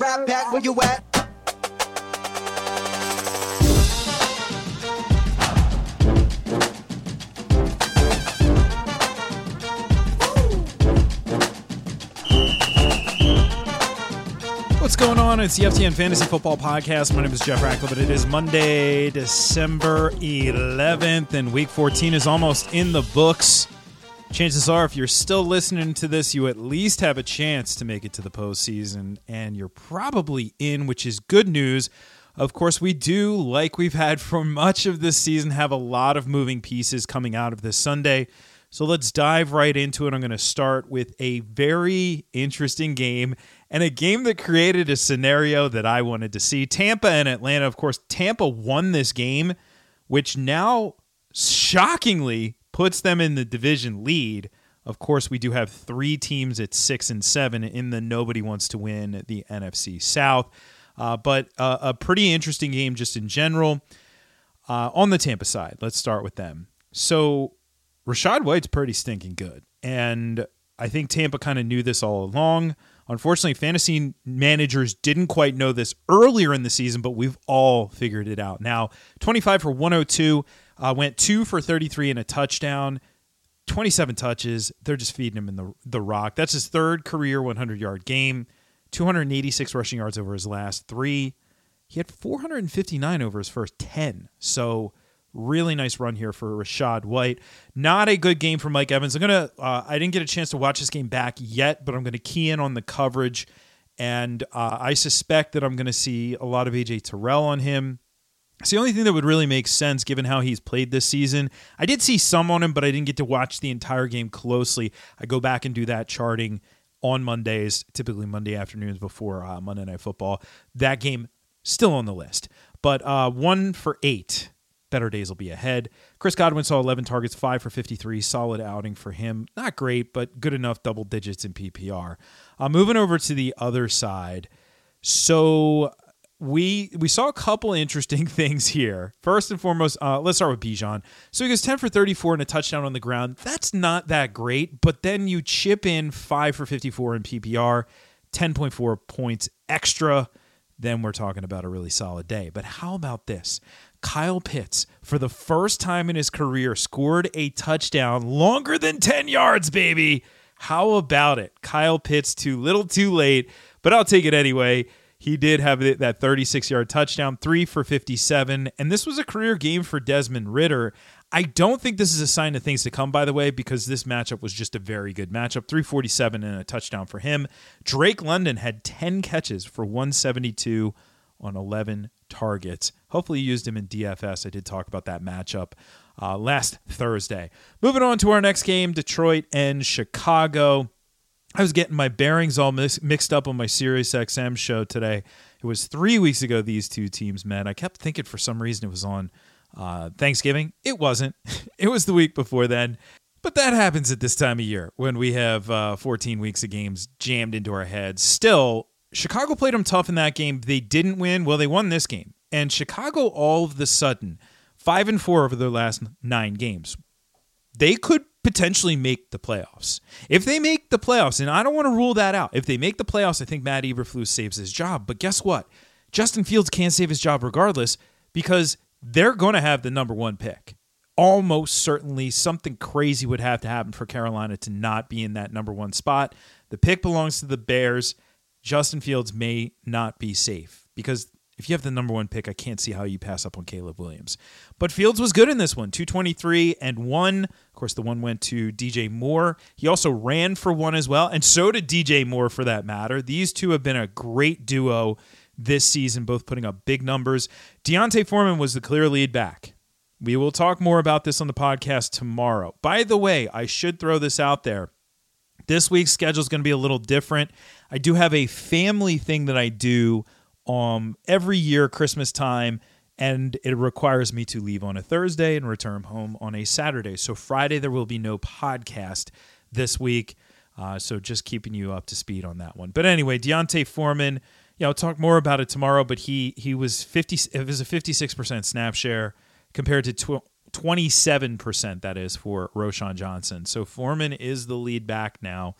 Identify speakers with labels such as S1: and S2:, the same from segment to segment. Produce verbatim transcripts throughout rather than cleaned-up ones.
S1: Right back where you at.
S2: What's going on? It's the F T N Fantasy Football Podcast. My name is Jeff Ratcliffe, and it is Monday, December eleventh, and Week fourteen is almost in the books. Chances are, if you're still listening to this, you at least have a chance to make it to the postseason, and you're probably in, which is good news. Of course, we do, like we've had for much of this season, have a lot of moving pieces coming out of this Sunday. So let's dive right into it. I'm going to start with a very interesting game and a game that created a scenario that I wanted to see. Tampa and Atlanta. Of course, Tampa won this game, which now shockingly puts them in the division lead. Of course, we do have three teams at six and seven in the nobody wants to win the N F C South. Uh, but uh, a pretty interesting game just in general. Uh, on the Tampa side, let's start with them. So Rachaad White's pretty stinking good, and I think Tampa kind of knew this all along. Unfortunately, fantasy managers didn't quite know this earlier in the season, but we've all figured it out now. twenty-five for one oh two, uh, went two for thirty-three and a touchdown, twenty-seven touches. They're just feeding him in the, the rock. That's his third career one hundred-yard game, two hundred eighty-six rushing yards over his last three. He had four hundred fifty-nine over his first ten, so really nice run here for Rachaad White. Not a good game for Mike Evans. I'm gonna. Uh, I didn't get a chance to watch this game back yet, but I'm going to key in on the coverage, and uh, I suspect that I'm going to see a lot of A J Terrell on him. It's the only thing that would really make sense given how he's played this season. I did see some on him, but I didn't get to watch the entire game closely. I go back and do that charting on Mondays, typically Monday afternoons before uh, Monday Night Football. That game still on the list, but uh, one for eight. Better days will be ahead. Chris Godwin saw eleven targets, five for fifty-three. Solid outing for him. Not great, but good enough double digits in P P R. Uh, moving over to the other side. So we we saw a couple interesting things here. First and foremost, uh, let's start with Bijan. So he goes ten for thirty-four and a touchdown on the ground. That's not that great, but then you chip in five for fifty-four in P P R, ten point four points extra. Then we're talking about a really solid day. But how about this? Kyle Pitts, for the first time in his career, scored a touchdown longer than ten yards, baby. How about it? Kyle Pitts, too little too late, but I'll take it anyway. He did have that thirty-six-yard touchdown, three for fifty-seven, and this was a career game for Desmond Ridder. I don't think this is a sign of things to come, by the way, because this matchup was just a very good matchup. three forty-seven and a touchdown for him. Drake London had ten catches for one seventy-two on eleven targets. Hopefully you used him in D F S. I did talk about that matchup uh, last Thursday. Moving on to our next game, Detroit and Chicago. I was getting my bearings all mix, mixed up on my Sirius X M show today. It was three weeks ago these two teams met. I kept thinking for some reason it was on uh, Thanksgiving. It wasn't. It was the week before then. But that happens at this time of year when we have uh, fourteen weeks of games jammed into our heads. Still, Chicago played them tough in that game. They didn't win. Well, they won this game. And Chicago, all of the sudden, five and four over their last nine games. They could potentially make the playoffs. If they make the playoffs, and I don't want to rule that out, if they make the playoffs, I think Matt Eberflus saves his job. But guess what? Justin Fields can't save his job regardless because they're going to have the number one pick. Almost certainly something crazy would have to happen for Carolina to not be in that number one spot. The pick belongs to the Bears. Justin Fields may not be safe because if you have the number one pick, I can't see how you pass up on Caleb Williams. But Fields was good in this one, two twenty-three and one. Of course, the one went to D J Moore. He also ran for one as well, and so did D J Moore for that matter. These two have been a great duo this season, both putting up big numbers. D'Onta Foreman was the clear lead back. We will talk more about this on the podcast tomorrow. By the way, I should throw this out there. This week's schedule is going to be a little different. I do have a family thing that I do um, every year, Christmas time, and it requires me to leave on a Thursday and return home on a Saturday. So Friday, there will be no podcast this week. Uh, so just keeping you up to speed on that one. But anyway, D'Onta Foreman, yeah, I'll talk more about it tomorrow, but he he was fifty. It was a fifty-six percent snap share compared to tw- twenty-seven percent, that is, for Roschon Johnson. So Foreman is the lead back now.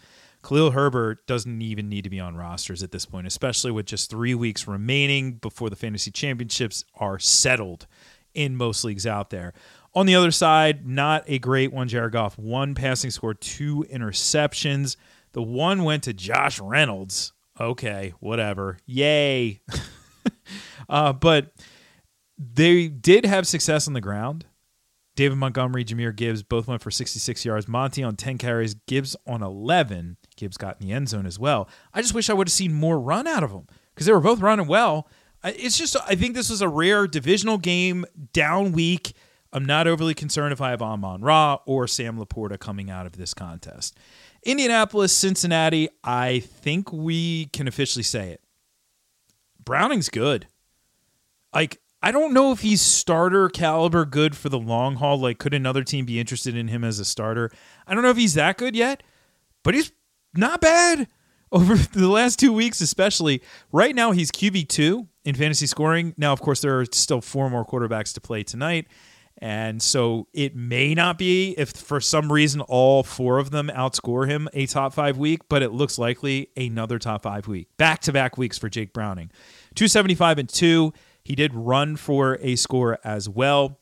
S2: Khalil Herbert doesn't even need to be on rosters at this point, especially with just three weeks remaining before the fantasy championships are settled in most leagues out there. On the other side, not a great one. Jared Goff, one passing score, two interceptions. The one went to Josh Reynolds. Okay, whatever. Yay. uh, but they did have success on the ground. David Montgomery, Jahmyr Gibbs both went for sixty-six yards. Monty on ten carries, Gibbs on eleven. Gibbs got in the end zone as well. I just wish I would have seen more run out of them because they were both running well. It's just, I think this was a rare divisional game, down week. I'm not overly concerned if I have Amon-Ra or Sam Laporta coming out of this contest. Indianapolis, Cincinnati, I think we can officially say it. Browning's good. Like, I don't know if he's starter caliber good for the long haul. Like, could another team be interested in him as a starter? I don't know if he's that good yet, but he's not bad over the last two weeks especially. Right now, he's Q B two in fantasy scoring. Now, of course, there are still four more quarterbacks to play tonight. And so it may not be, if for some reason all four of them outscore him, a top five week, but it looks likely another top five week. Back-to-back weeks for Jake Browning. two seventy-five and two. He did run for a score as well.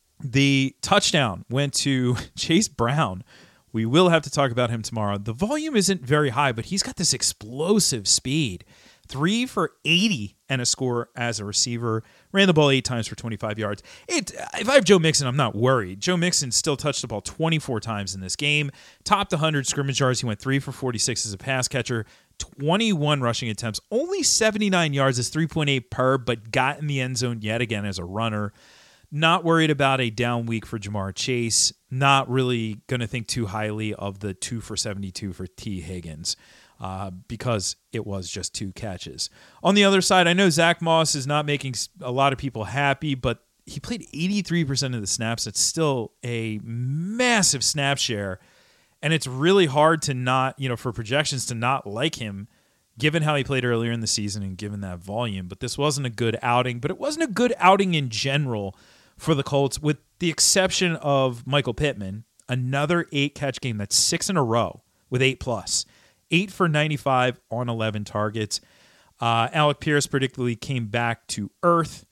S2: The touchdown went to Chase Brown. We will have to talk about him tomorrow. The volume isn't very high, but he's got this explosive speed. Three for eighty and a score as a receiver. Ran the ball eight times for twenty-five yards. It, if I have Joe Mixon, I'm not worried. Joe Mixon still touched the ball twenty-four times in this game. Topped one hundred scrimmage yards. He went three for forty-six as a pass catcher. twenty-one rushing attempts. Only seventy-nine yards is three point eight per, but got in the end zone yet again as a runner. Not worried about a down week for Jamar Chase. Not really going to think too highly of the two for seventy-two for T. Higgins. Uh, because it was just two catches. On the other side, I know Zach Moss is not making a lot of people happy, but he played eighty-three percent of the snaps. It's still a massive snap share, and it's really hard to not, you know, for projections to not like him, given how he played earlier in the season and given that volume. But this wasn't a good outing, but it wasn't a good outing in general for the Colts, with the exception of Michael Pittman, another eight-catch game. That's six in a row with eight plus. eight for ninety-five on eleven targets. Uh, Alec Pierce predictably came back to earth.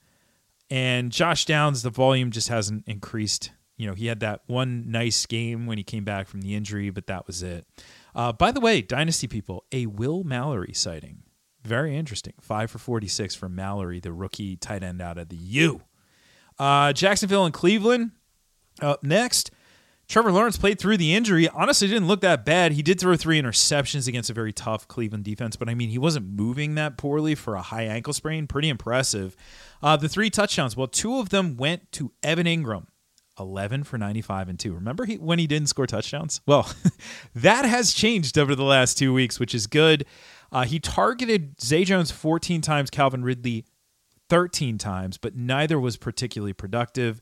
S2: And Josh Downs, the volume just hasn't increased. You know, he had that one nice game when he came back from the injury, but that was it. Uh, by the way, Dynasty people, a Will Mallory sighting. Very interesting. five for forty-six for Mallory, the rookie tight end out of the U. Uh, Jacksonville and Cleveland up next. Trevor Lawrence played through the injury. Honestly, didn't look that bad. He did throw three interceptions against a very tough Cleveland defense, but I mean, he wasn't moving that poorly for a high ankle sprain. Pretty impressive. Uh, the three touchdowns, well, two of them went to Evan Ingram, eleven for ninety-five and two. Remember he, when he didn't score touchdowns? Well, that has changed over the last two weeks, which is good. Uh, he targeted Zay Jones fourteen times, Calvin Ridley thirteen times, but neither was particularly productive.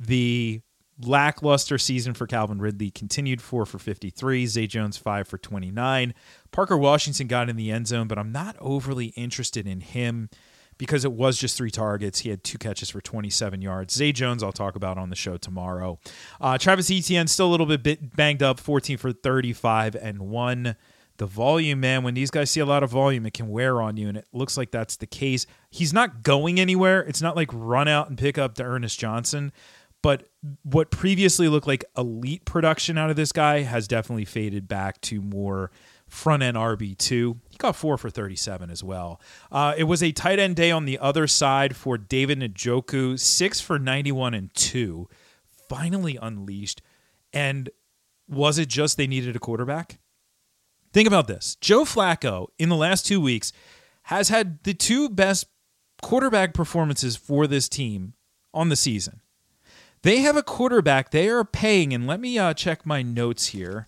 S2: The lackluster season for Calvin Ridley continued. Four for fifty-three. Zay Jones five for twenty-nine. Parker Washington got in the end zone, but I'm not overly interested in him because it was just three targets. He had two catches for twenty-seven yards. Zay Jones I'll talk about on the show tomorrow. Uh, Travis Etienne still a little bit, bit banged up, fourteen for thirty-five and one. The volume, man, when these guys see a lot of volume, it can wear on you, and it looks like that's the case. He's not going anywhere. It's not like run out and pick up to Ernest Johnson. But what previously looked like elite production out of this guy has definitely faded back to more front-end R B two. He got four for thirty-seven as well. Uh, it was a tight end day on the other side for David Njoku, six for ninety-one and two. Finally unleashed. And was it just they needed a quarterback? Think about this. Joe Flacco, in the last two weeks, has had the two best quarterback performances for this team on the season. They have a quarterback they are paying, and let me uh, check my notes here.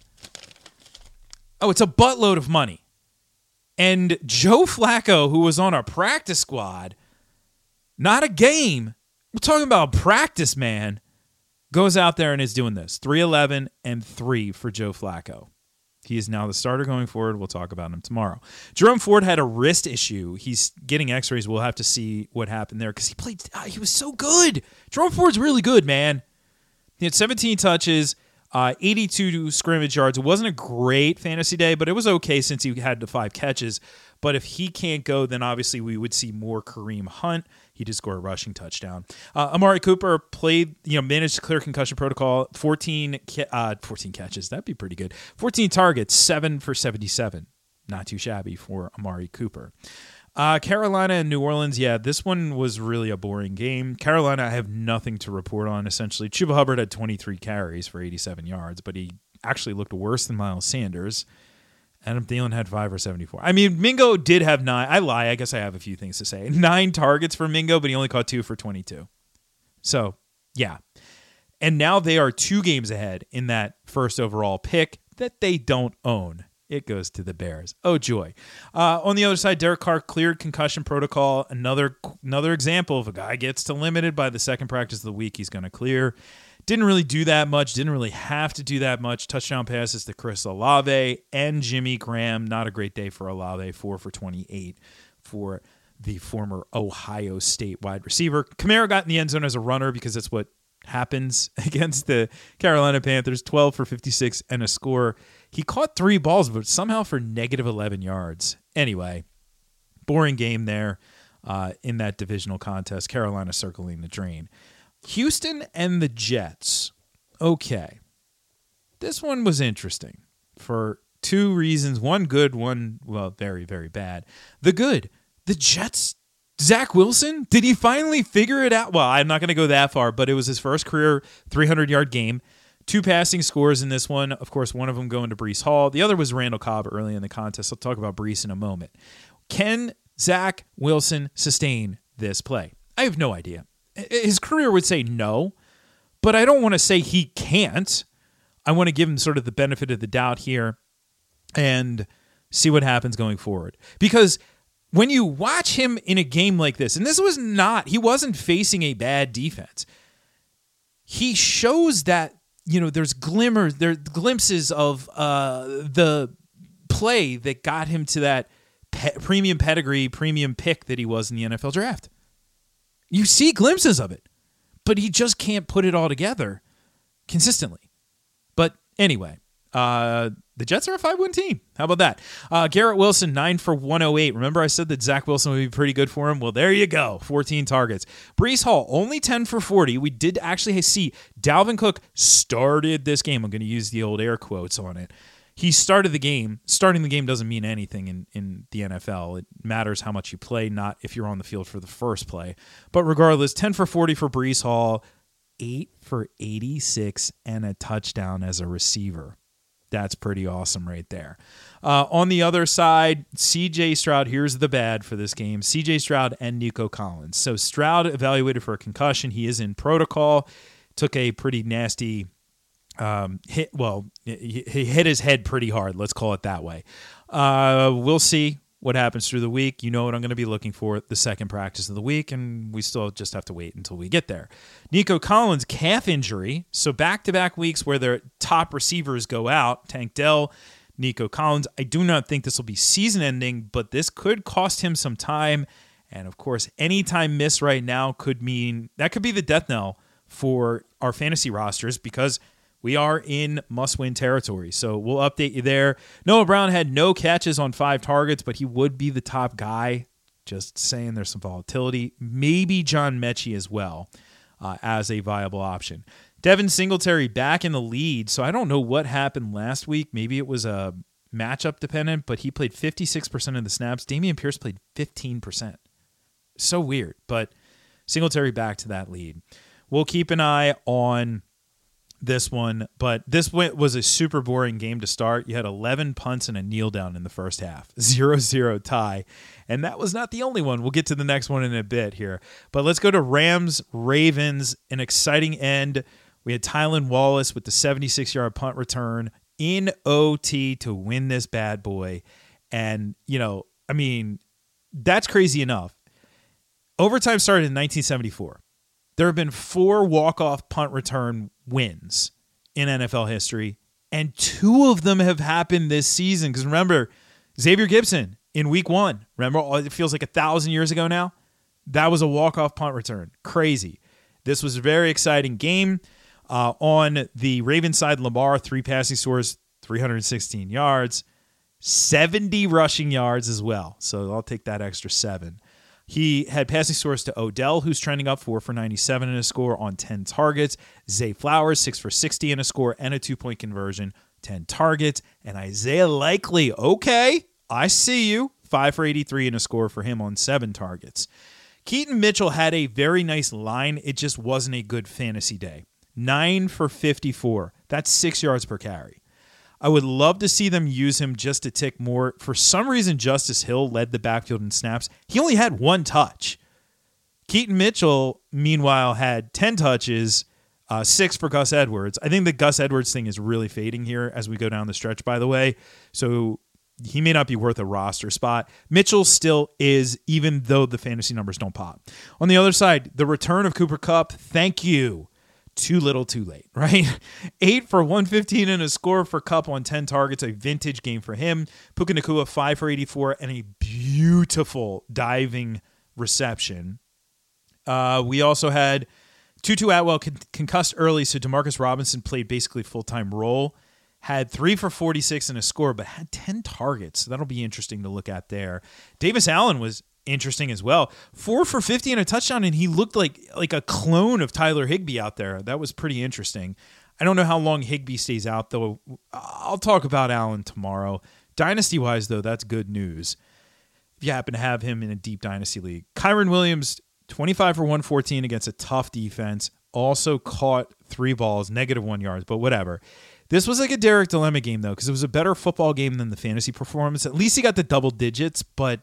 S2: Oh, it's a buttload of money. And Joe Flacco, who was on our practice squad, not a game, we're talking about practice, man, goes out there and is doing this. three eleven and three for Joe Flacco. He is now the starter going forward. We'll talk about him tomorrow. Jerome Ford had a wrist issue. He's getting x-rays. We'll have to see what happened there because he played. Uh, he was so good. Jerome Ford's really good, man. He had seventeen touches, Uh, eighty-two scrimmage yards. It wasn't a great fantasy day, but it was okay since he had the five catches. But if he can't go, then obviously we would see more Kareem Hunt. He did score a rushing touchdown. Uh, Amari Cooper played, you know, managed to clear concussion protocol. fourteen, uh, fourteen catches. That'd be pretty good. fourteen targets, seven for seventy-seven. Not too shabby for Amari Cooper. Uh, Carolina and New Orleans, yeah, this one was really a boring game. Carolina, I have nothing to report on, essentially. Chuba Hubbard had twenty-three carries for eighty-seven yards, but he actually looked worse than Miles Sanders. Adam Thielen had five for seventy-four. I mean, Mingo did have nine. I lie. I guess I have a few things to say. Nine targets for Mingo, but he only caught two for twenty-two. So, yeah. And now they are two games ahead in that first overall pick that they don't own. It goes to the Bears. Oh, joy. Uh, on the other side, Derek Carr cleared concussion protocol. Another, another example of a guy gets to limited by the second practice of the week he's going to clear. Didn't really do that much. Didn't really have to do that much. Touchdown passes to Chris Olave and Jimmy Graham. Not a great day for Olave. four for twenty-eight for the former Ohio State wide receiver. Kamara got in the end zone as a runner because that's what happens against the Carolina Panthers. twelve for fifty-six and a score. He caught three balls, but somehow for negative eleven yards. Anyway, boring game there uh, in that divisional contest. Carolina circling the drain. Houston and the Jets. Okay. This one was interesting for two reasons. One good, one, well, very, very bad. The good, the Jets, Zach Wilson, did he finally figure it out? Well, I'm not going to go that far, but it was his first career three hundred-yard game. Two passing scores in this one. Of course, one of them going to Breece Hall. The other was Randall Cobb early in the contest. I'll talk about Breece in a moment. Can Zach Wilson sustain this play? I have no idea. His career would say no, but I don't want to say he can't. I want to give him sort of the benefit of the doubt here and see what happens going forward. Because when you watch him in a game like this, and this was not, he wasn't facing a bad defense. He shows that, you know, there's glimmers, there glimpses of uh, the play that got him to that pe- premium pedigree, premium pick that he was in the N F L draft. You see glimpses of it, but he just can't put it all together consistently. But anyway, uh, the Jets are a five-win team. How about that? Uh, Garrett Wilson, nine for one oh eight. Remember I said that Zach Wilson would be pretty good for him? Well, there you go. fourteen targets. Breece Hall, only ten for forty. We did actually see Dalvin Cook started this game. I'm going to use the old air quotes on it. He started the game. Starting the game doesn't mean anything in, in the N F L. It matters how much you play, not if you're on the field for the first play. But regardless, ten for forty for Breece Hall, eight for eighty-six, and a touchdown as a receiver. That's pretty awesome right there. Uh, on the other side, C J Stroud, here's the bad for this game. C J Stroud and Nico Collins. So Stroud evaluated for a concussion. He is in protocol. Took a pretty nasty Um, hit well, he, he hit his head pretty hard. Let's call it that way. Uh, we'll see what happens through the week. You know what I'm going to be looking for the second practice of the week, and we still just have to wait until we get there. Nico Collins, calf injury. So back-to-back weeks where their top receivers go out, Tank Dell, Nico Collins. I do not think this will be season-ending, but this could cost him some time. And, of course, any time miss right now could mean that could be the death knell for our fantasy rosters because we are in must-win territory, so we'll update you there. Noah Brown had no catches on five targets, but he would be the top guy. Just saying there's some volatility. Maybe John Mechie as well uh, as a viable option. Devin Singletary back in the lead, so I don't know what happened last week. Maybe it was a matchup dependent, but he played fifty-six percent of the snaps. Dameon Pierce played fifteen percent. So weird, but Singletary back to that lead. We'll keep an eye on this one, but this was a super boring game to start. You had eleven punts and a kneel down in the first half. zero zero tie. And that was not the only one. We'll get to the next one in a bit here. But let's go to Rams, Ravens, an exciting end. We had Tylan Wallace with the seventy-six-yard punt return in O T to win this bad boy. And, you know, I mean, that's crazy enough. Overtime started in nineteen seventy-four. There have been four walk-off punt return wins in N F L history, and two of them have happened this season. Because remember, Xavier Gibson in week one, remember, it feels like a thousand years ago now? That was a walk-off punt return. Crazy. This was a very exciting game. Uh, on the Ravens side, Lamar, three passing scores, three hundred sixteen yards, seventy rushing yards as well. So I'll take that extra seven. He had passing scores to Odell, who's trending up four for ninety-seven in a score on ten targets. Zay Flowers, six for sixty in a score and a two-point conversion, ten targets. And Isaiah Likely, okay, I see you, five for eighty-three in a score for him on seven targets. Keaton Mitchell had a very nice line. It just wasn't a good fantasy day. nine for fifty-four. That's six yards per carry. I would love to see them use him just a tick more. For some reason, Justice Hill led the backfield in snaps. He only had one touch. Keaton Mitchell, meanwhile, had ten touches, uh, six for Gus Edwards. I think the Gus Edwards thing is really fading here as we go down the stretch, by the way. So he may not be worth a roster spot. Mitchell still is, even though the fantasy numbers don't pop. On the other side, the return of Cooper Kupp, thank you. Too little, too late, right? Eight for one fifteen and a score for Kupp on ten targets, a vintage game for him. Puka Nacua, five for eighty-four, and a beautiful diving reception. Uh, we also had Tutu Atwell con- concussed early, so Demarcus Robinson played basically full-time role. Had three for forty-six and a score, but had ten targets. So that'll be interesting to look at there. Davis Allen was interesting as well. Four for fifty and a touchdown, and he looked like like a clone of Tyler Higbee out there. That was pretty interesting. I don't know how long Higbee stays out, though. I'll talk about Allen tomorrow. Dynasty-wise, though, that's good news if you happen to have him in a deep dynasty league. Kyron Williams, twenty-five for one fourteen against a tough defense. Also caught three balls, negative one yards, but whatever. This was like a Derek Dilemma game, though, because it was a better football game than the fantasy performance. At least he got the double digits, but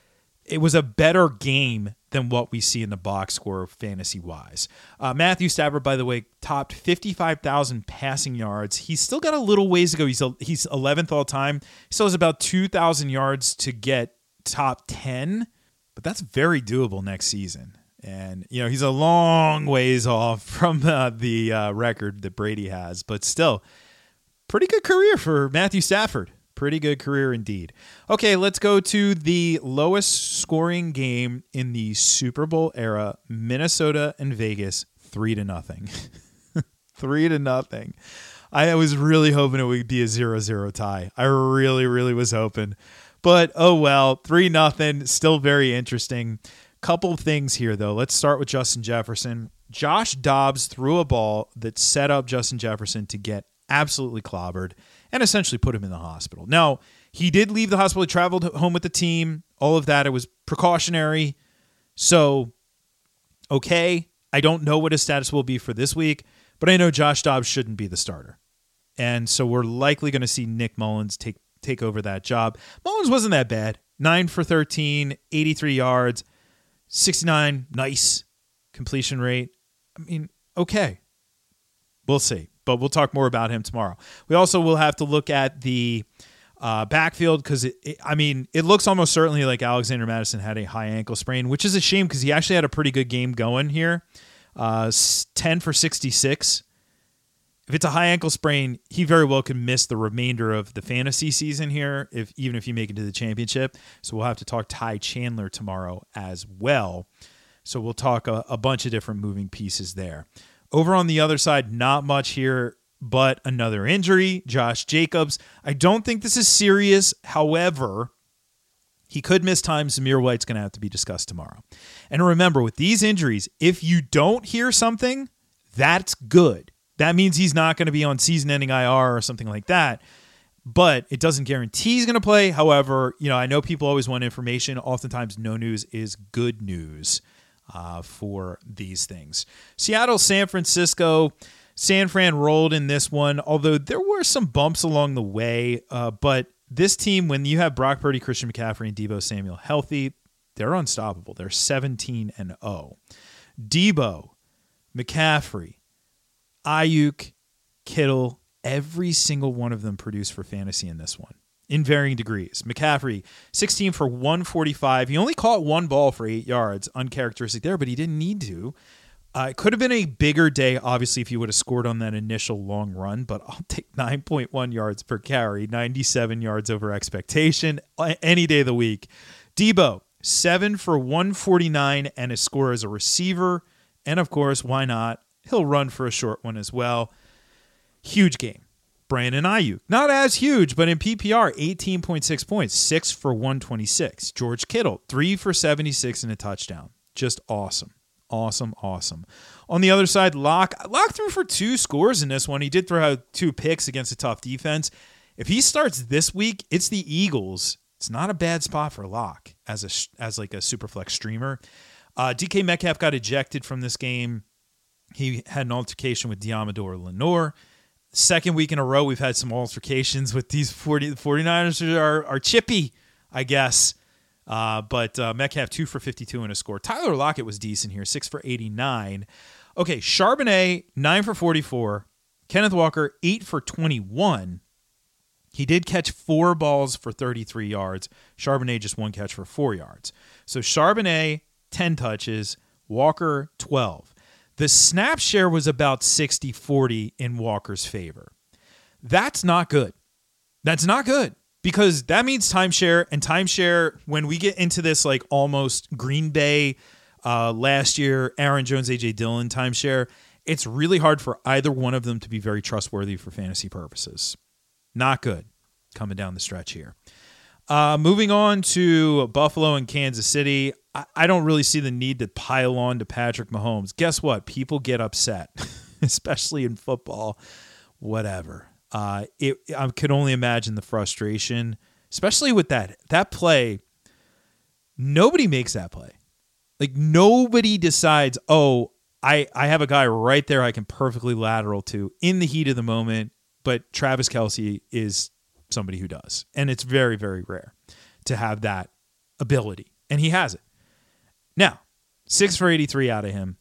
S2: it was a better game than what we see in the box score fantasy-wise. Uh, Matthew Stafford, by the way, topped fifty-five thousand passing yards. He's still got a little ways to go. He's he's eleventh all-time. He still has about two thousand yards to get top ten, but that's very doable next season. And, you know, he's a long ways off from uh, the uh, record that Brady has, but still, pretty good career for Matthew Stafford. Pretty good career indeed. Okay, let's go to the lowest scoring game in the Super Bowl era. Minnesota and Vegas, three to nothing. three to nothing. I was really hoping it would be a zero zero tie. I really, really was hoping. But, oh well, three nothing. Still very interesting. Couple things here, though. Let's start with Justin Jefferson. Josh Dobbs threw a ball that set up Justin Jefferson to get absolutely clobbered and essentially put him in the hospital. Now, he did leave the hospital. He traveled home with the team, all of that. It was precautionary. So, okay, I don't know what his status will be for this week, but I know Josh Dobbs shouldn't be the starter. And so we're likely going to see Nick Mullins take take over that job. Mullins wasn't that bad. nine for thirteen, eighty-three yards, sixty-nine, nice completion rate. I mean, okay. We'll see. But we'll talk more about him tomorrow. We also will have to look at the uh, backfield because, it, it, I mean, it looks almost certainly like Alexander Mattison had a high ankle sprain, which is a shame because he actually had a pretty good game going here. Uh, ten for sixty-six. If it's a high ankle sprain, he very well can miss the remainder of the fantasy season here, if even if you make it to the championship. So we'll have to talk Ty Chandler tomorrow as well. So we'll talk a, a bunch of different moving pieces there. Over on the other side, not much here, but another injury, Josh Jacobs. I don't think this is serious. However, he could miss time. Zamir White's going to have to be discussed tomorrow. And remember, with these injuries, if you don't hear something, that's good. That means he's not going to be on season-ending I R or something like that. But it doesn't guarantee he's going to play. However, you know, I know people always want information. Oftentimes, no news is good news. Uh, for these things. Seattle, San Francisco. San Fran rolled in this one, although there were some bumps along the way. Uh, but this team, when you have Brock Purdy, Christian McCaffrey, and Deebo Samuel healthy, they're unstoppable. They're seventeen and oh. Deebo, McCaffrey, Ayuk, Kittle, every single one of them produced for fantasy in this one. In varying degrees. McCaffrey, sixteen for one forty-five. He only caught one ball for eight yards. Uncharacteristic there, but he didn't need to. Uh, it could have been a bigger day, obviously, if he would have scored on that initial long run, but I'll take nine point one yards per carry, ninety-seven yards over expectation, any day of the week. Deebo, seven for one forty-nine and a score as a receiver. And, of course, why not? he'll run for a short one as well. Huge game. Brandon Ayuk, not as huge, but in P P R, eighteen point six points, six for one twenty-six. George Kittle, three for seventy-six and a touchdown. Just awesome. Awesome, awesome. On the other side, Locke. Locke threw for two scores in this one. He did throw out two picks against a tough defense. If he starts this week, it's the Eagles. It's not a bad spot for Locke as a as like a super flex streamer. Uh, D K Metcalf got ejected from this game. He had an altercation with Diamador Lenore. Second week in a row, we've had some altercations with these forty, the 49ers are, are chippy, I guess. Uh, but uh, Metcalf, two for fifty-two and a score. Tyler Lockett was decent here, six for eighty-nine. Okay, Charbonnet, nine for forty-four. Kenneth Walker, eight for twenty-one. He did catch four balls for thirty-three yards. Charbonnet just one catch for four yards. So Charbonnet, ten touches. Walker, twelve. The snap share was about sixty forty in Walker's favor. That's not good. That's not good because that means timeshare, and timeshare, when we get into this like almost Green Bay uh, last year, Aaron Jones, A J Dillon timeshare, it's really hard for either one of them to be very trustworthy for fantasy purposes. Not good coming down the stretch here. Uh, moving on to Buffalo and Kansas City. I, I don't really see the need to pile on to Patrick Mahomes. Guess what? People get upset, especially in football. Whatever. Uh, it, I could only imagine the frustration, especially with that that play. Nobody makes that play. Like nobody decides, oh, I, I have a guy right there I can perfectly lateral to in the heat of the moment. But Travis Kelce is somebody who does. And it's very, very rare to have that ability. And he has it. Now, six for eighty-three out of him.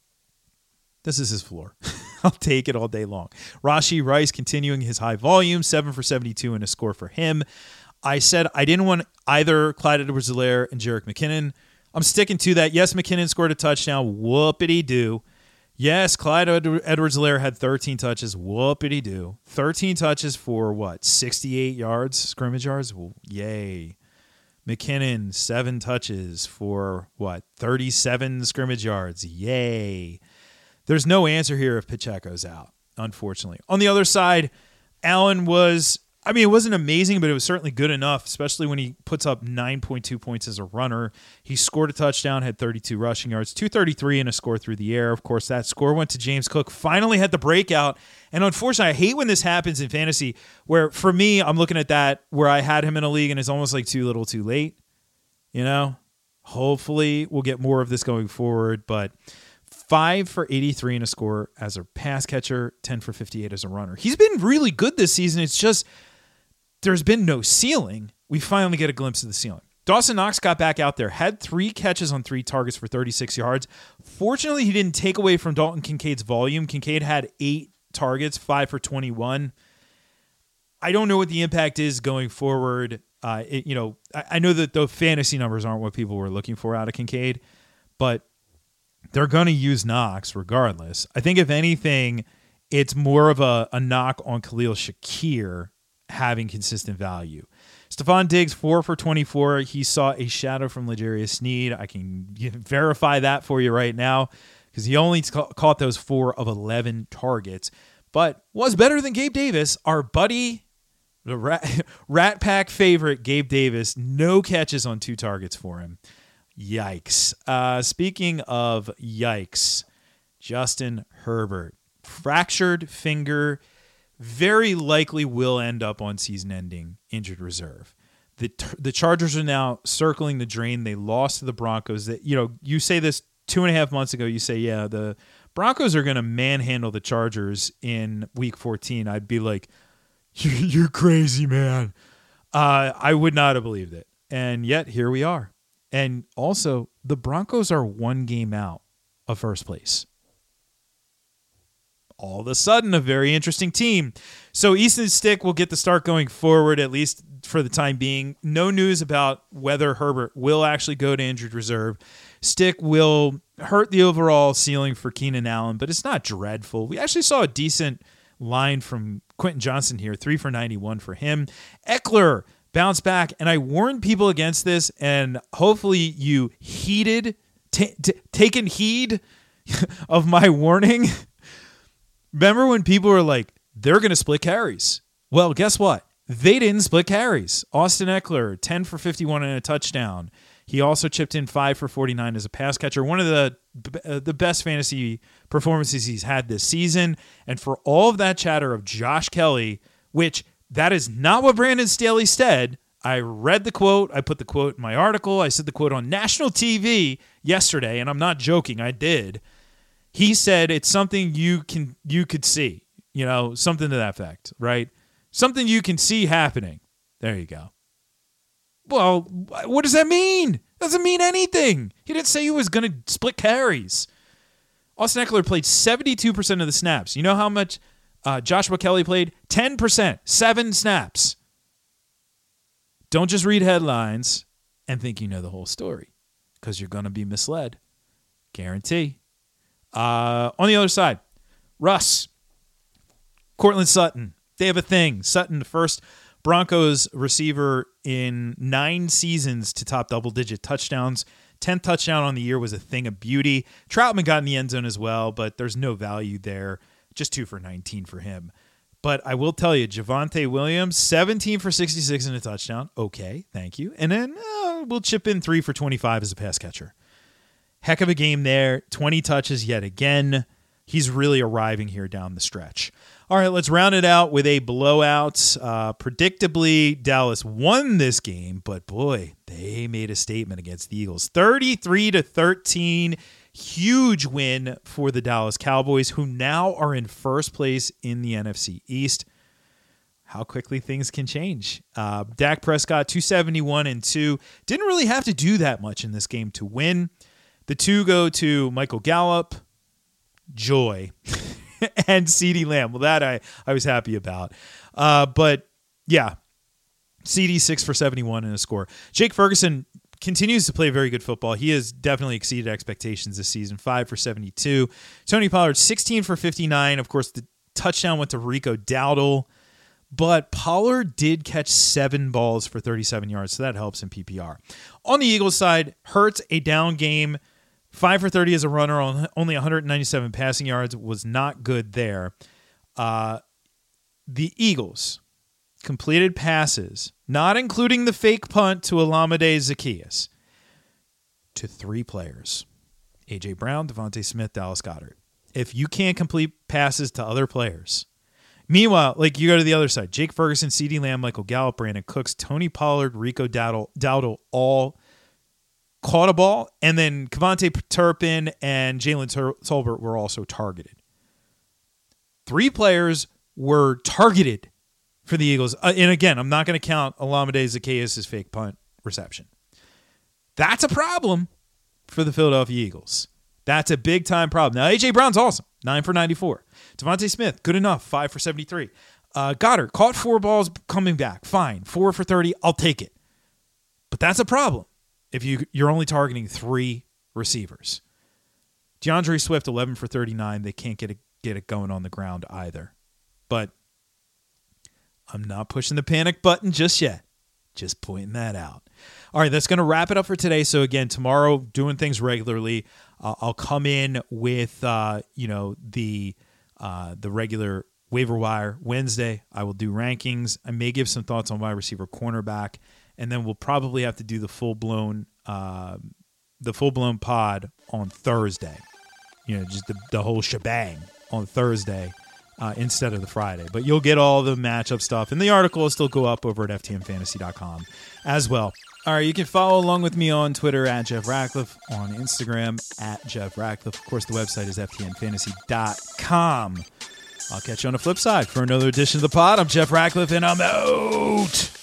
S2: This is his floor. I'll take it all day long. Rashee Rice continuing his high volume, seven for seventy-two and a score for him. I said I didn't want either Clyde Edwards-Helaire and Jerick McKinnon. I'm sticking to that. Yes, McKinnon scored a touchdown. Whoopity-doo. Yes, Clyde Edwards-Helaire had thirteen touches. Whoopity-doo. thirteen touches for what? sixty-eight yards, scrimmage yards? Well, yay. McKinnon, seven touches for what? thirty-seven scrimmage yards. Yay. There's no answer here if Pacheco's out, unfortunately. On the other side, Allen was, I mean, it wasn't amazing, but it was certainly good enough, especially when he puts up nine point two points as a runner. He scored a touchdown, had thirty-two rushing yards, two thirty-three and a score through the air. Of course, that score went to James Cook. Finally had the breakout. And unfortunately, I hate when this happens in fantasy, where for me, I'm looking at that where I had him in a league and it's almost like too little too late. You know, hopefully we'll get more of this going forward, but five for eighty-three and a score as a pass catcher, ten for fifty-eight as a runner. He's been really good this season. It's just there's been no ceiling. We finally get a glimpse of the ceiling. Dawson Knox got back out there, had three catches on three targets for thirty-six yards. Fortunately, he didn't take away from Dalton Kincaid's volume. Kincaid had eight targets, five for twenty-one. I don't know what the impact is going forward. Uh, it, you know, I, I know that the fantasy numbers aren't what people were looking for out of Kincaid, but they're going to use Knox regardless. I think if anything, it's more of a, a knock on Khalil Shakir having consistent value. Stephon Diggs, four for twenty-four. He saw a shadow from L'Jarius Sneed. I can verify that for you right now because he only ca- caught those four of eleven targets, but was better than Gabe Davis, our buddy, the Rat, Rat Pack favorite, Gabe Davis. No catches on two targets for him. Yikes. Uh, speaking of yikes, Justin Herbert, fractured finger, very likely will end up on season-ending injured reserve. The the Chargers are now circling the drain. They lost to the Broncos. That you know, you say this two and a half months ago. You say, yeah, the Broncos are going to manhandle the Chargers in Week fourteen. I'd be like, you're crazy, man. Uh, I would not have believed it, and yet here we are. And also, the Broncos are one game out of first place. All of a sudden, a very interesting team. So Easton Stick will get the start going forward, at least for the time being. No news about whether Herbert will actually go to injured reserve. Stick will hurt the overall ceiling for Keenan Allen, but it's not dreadful. We actually saw a decent line from Quentin Johnson here, three for ninety-one for him. Eckler bounce back, and I warned people against this, and hopefully you heeded, t- t- taken heed of my warning. Remember when people were like, they're going to split carries? Well, guess what? They didn't split carries. Austin Eckler, ten for fifty-one and a touchdown. He also chipped in five for forty-nine as a pass catcher. One of the uh, the best fantasy performances he's had this season. And for all of that chatter of Josh Kelly, which that is not what Brandon Staley said. I read the quote. I put the quote in my article. I said the quote on national T V yesterday, and I'm not joking. I did. He said it's something you can you could see, you know, something to that effect, right? Something you can see happening. There you go. Well, what does that mean? Doesn't mean anything. He didn't say he was going to split carries. Austin Eckler played seventy-two percent of the snaps. You know how much uh, Joshua Kelly played? ten percent, seven snaps. Don't just read headlines and think you know the whole story, because you're going to be misled. Guarantee. Uh, on the other side, Russ, Cortland Sutton, they have a thing. Sutton, the first Broncos receiver in nine seasons to top double-digit touchdowns. tenth touchdown on the year was a thing of beauty. Troutman got in the end zone as well, but there's no value there. Just two for nineteen for him. But I will tell you, Javonte Williams, seventeen for sixty-six and a touchdown. Okay, thank you. And then uh, we'll chip in three for twenty-five as a pass catcher. Heck of a game there. twenty touches yet again. He's really arriving here down the stretch. All right, let's round it out with a blowout. Uh, predictably, Dallas won this game, but boy, they made a statement against the Eagles. thirty-three to thirteen. Huge win for the Dallas Cowboys, who now are in first place in the N F C East. How quickly things can change. Uh, Dak Prescott, two seventy-one and two. Didn't really have to do that much in this game to win. The two go to Michael Gallup, joy, and CeeDee Lamb. Well, that I, I was happy about. Uh, but, yeah, CeeDee six for seventy-one and a score. Jake Ferguson continues to play very good football. He has definitely exceeded expectations this season, five for seventy-two. Tony Pollard, sixteen for fifty-nine. Of course, the touchdown went to Rico Dowdle, but Pollard did catch seven balls for thirty-seven yards, so that helps in P P R. On the Eagles side, Hurts, a down game, five for thirty as a runner, on only one hundred ninety-seven passing yards, was not good there. Uh, the Eagles completed passes, not including the fake punt to Olamide Zaccheaus, to three players: A J Brown, Devontae Smith, Dallas Goedert. If you can't complete passes to other players, meanwhile, like you go to the other side, Jake Ferguson, CeeDee Lamb, Michael Gallup, Brandon Cooks, Tony Pollard, Rico Dowdle, Dowdle all caught a ball, and then Kevontae Turpin and Jalen Tur- Tolbert were also targeted. Three players were targeted for the Eagles. Uh, and again, I'm not going to count Olamide Zaccheaus' fake punt reception. That's a problem for the Philadelphia Eagles. That's a big-time problem. Now, A J Brown's awesome, nine for ninety-four. Devontae Smith, good enough, five for seventy-three. Uh, Goddard caught four balls coming back, fine, four for thirty, I'll take it. But that's a problem if you, you're only targeting three receivers. DeAndre Swift, eleven for thirty-nine. They can't get it, get it going on the ground either. But I'm not pushing the panic button just yet. Just pointing that out. All right, that's going to wrap it up for today. So again, tomorrow, doing things regularly. Uh, I'll come in with uh, you know the uh, the regular waiver wire. Wednesday, I will do rankings. I may give some thoughts on wide receiver, cornerback, and then we'll probably have to do the full blown uh, the full blown pod on Thursday. You know, just the, the whole shebang on Thursday. Uh, instead of the Friday. But you'll get all the matchup stuff. And the article will still go up over at F T N fantasy dot com as well. All right, you can follow along with me on Twitter at Jeff Ratcliffe, on Instagram at Jeff Ratcliffe. Of course, the website is F T N fantasy dot com. I'll catch you on the flip side for another edition of the pod. I'm Jeff Ratcliffe, and I'm out.